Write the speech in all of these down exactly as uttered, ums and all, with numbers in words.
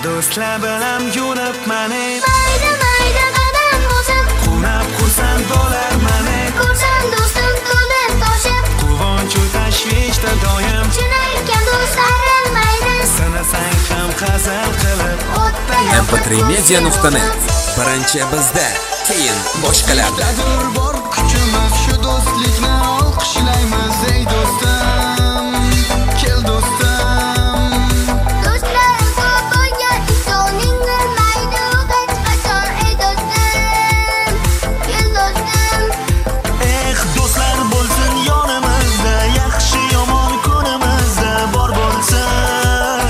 Do'stlar bilan yuribman Mayda mayda qadam bosib, qunab xursand bo'larman ko'rsam do'stim to'lib toshib, quvonchu tashvishda doim chinakam do'stlarim mayda. Sinasang ham hazil qilib o'tda em p tre media nuqta net. Birinchi bizda, keyin boshqalarda. Bor kuchimiz shu do'stlikni olqishlaymiz ey do'stim. Kel do'stim. Do'stlarim ko'p bo'lgan insonning bilmaydi hech qachon ey do'stim. Kel do'stim. Eh, do'stlar bo'lsin yonimizda, yaxshi yomon kunimizda bor bo'lsin.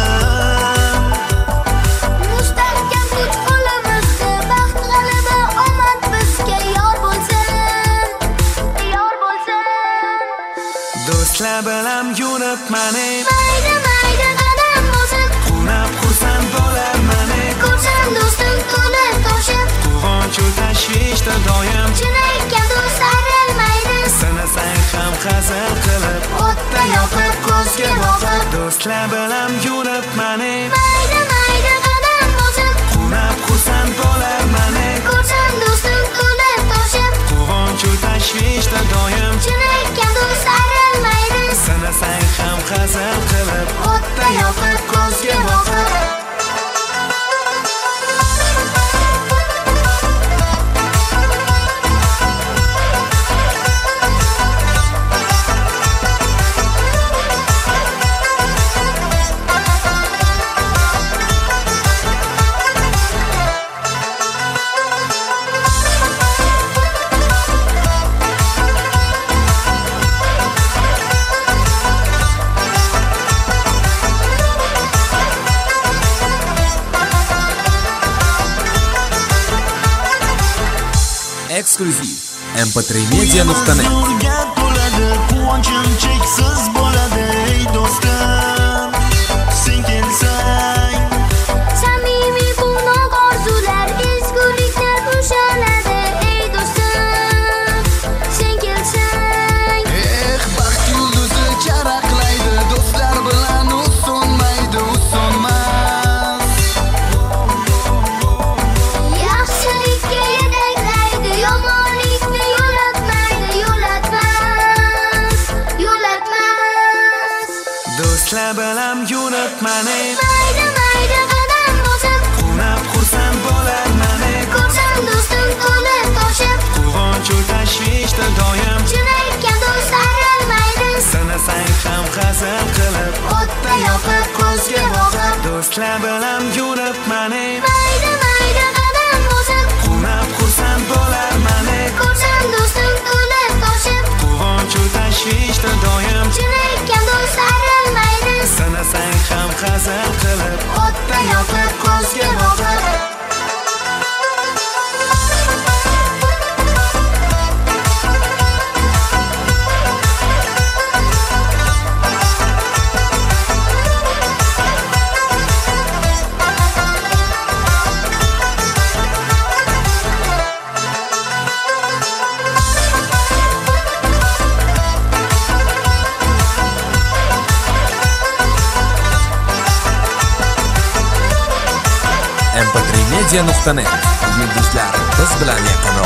Mustahkam kuch qo'limizda, baxt g'alaba omad bizga yor bo'lsin. Yor bo'lsin. Do'stlar bilan yuribman Mayda mayda qadam bosib, qunab xursand bo'larman ko'rsam do'stim to'lib toshib, quvonchu tashvishda doim chinakam do'stlarim mayda. sinasang ham hazil qilib O'tda yoqib ko'zga boqib, do'stlar bilan yuribman mayda mayda qadam bosib, qunab xursand bo'larman ko'rsam do'stim to'lib toshib, quvonchu tashvishda doim chinakam do'stlarim mayda. sinasang ham hazil qilib O'tda yoqib ko'zga boqib. Eksklyuziv em p tre media nuqta net. Nurga to'ladi, quvonchim cheksiz bo'ladi ey do'stim. Sen kelsang Samimiy quvnoq orzular, ezgulikda ushaladi ey do'stim. Sen kelsang, Eh, baxt yulduzi charaqlaydi, do'stlar bilan u so'nmaydi, u so'nmas. yaxshilikka yetaklaydi, yomonlikni yo'latmaydi, yo'latmas, yo'latmas. do'stlar bilan yuribman Mayda mayda qadam bosib, qunab xursand bo'larman ko'rsam do'stim to'lib toshib, quvonchu tashvishda doim chinakam do'stlarim mayda. sinasang ham hazil qilib O'tda yoqib ko'zga boqib, do'stlar bilan yuribman mayda mayda qadam bosib, qunab xursand bo'larman ko'rsam do'stim to'lib toshib, quvonchu tashvishda doim chinakam do'stlarim mayda. sinasang ham hazil qilib O'tda yoqib ko'zga boqib. em p tre media nuqta net. Yulduzlar biz bilan yaqinroq.